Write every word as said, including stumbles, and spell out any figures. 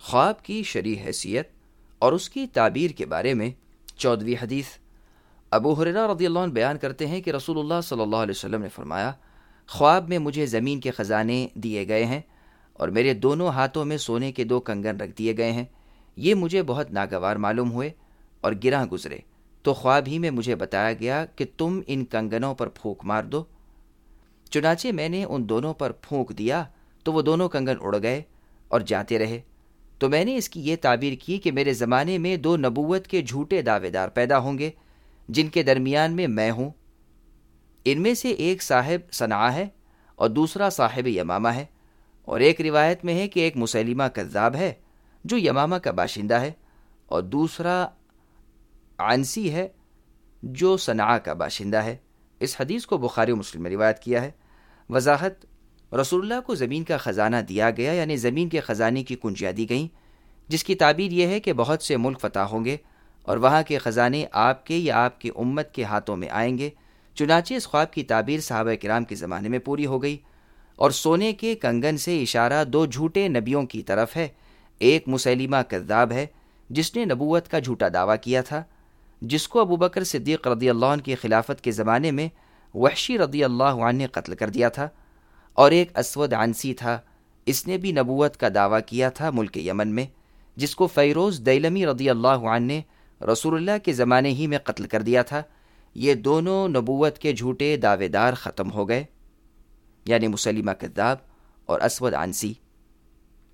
خواب کی شرعی حیثیت اور اس کی تعبیر کے بارے میں چودہویں حدیث۔ ابو ہریرہ رضی اللہ عنہ بیان کرتے ہیں کہ رسول اللہ صلی اللہ علیہ وسلم نے فرمایا، خواب میں مجھے زمین کے خزانے دیے گئے ہیں اور میرے دونوں ہاتھوں میں سونے کے دو کنگن رکھ دیے گئے ہیں۔ یہ مجھے بہت ناگوار معلوم ہوئے اور گراں گزرے، تو خواب ہی میں مجھے بتایا گیا کہ تم ان کنگنوں پر پھونک مار دو۔ چنانچہ میں نے ان دونوں پر پھونک دیا تو وہ دونوں کنگن اڑ گئے اور جاتے رہے۔ تو میں نے اس کی یہ تعبیر کی کہ میرے زمانے میں دو نبوت کے جھوٹے دعوے دار پیدا ہوں گے، جن کے درمیان میں میں ہوں۔ ان میں سے ایک صاحب صنعا ہے اور دوسرا صاحب یمامہ ہے، اور ایک روایت میں ہے کہ ایک مسیلمہ کذاب ہے جو یمامہ کا باشندہ ہے، اور دوسرا عنسی ہے جو صنعا کا باشندہ ہے۔ اس حدیث کو بخاری و مسلم میں روایت کیا ہے۔ وضاحت: رسول اللہ کو زمین کا خزانہ دیا گیا، یعنی زمین کے خزانے کی کنجیاں دی گئیں، جس کی تعبیر یہ ہے کہ بہت سے ملک فتح ہوں گے اور وہاں کے خزانے آپ کے یا آپ کی امت کے ہاتھوں میں آئیں گے۔ چنانچہ اس خواب کی تعبیر صحابہ کرام کے زمانے میں پوری ہو گئی، اور سونے کے کنگن سے اشارہ دو جھوٹے نبیوں کی طرف ہے۔ ایک مسیلمہ کذاب ہے جس نے نبوت کا جھوٹا دعویٰ کیا تھا، جس کو ابو بکر صدیق رضی اللہ عنہ کی خلافت کے زمانے میں وحشی رضی اللہ عنہ نے قتل کر دیا تھا، اور ایک اسود عنسی تھا، اس نے بھی نبوت کا دعویٰ کیا تھا ملک یمن میں، جس کو فیروز دیلمی رضی اللہ عنہ نے رسول اللہ کے زمانے ہی میں قتل کر دیا تھا۔ یہ دونوں نبوت کے جھوٹے دعوے دار ختم ہو گئے، یعنی مسلمہ کذاب اور اسود عنسی۔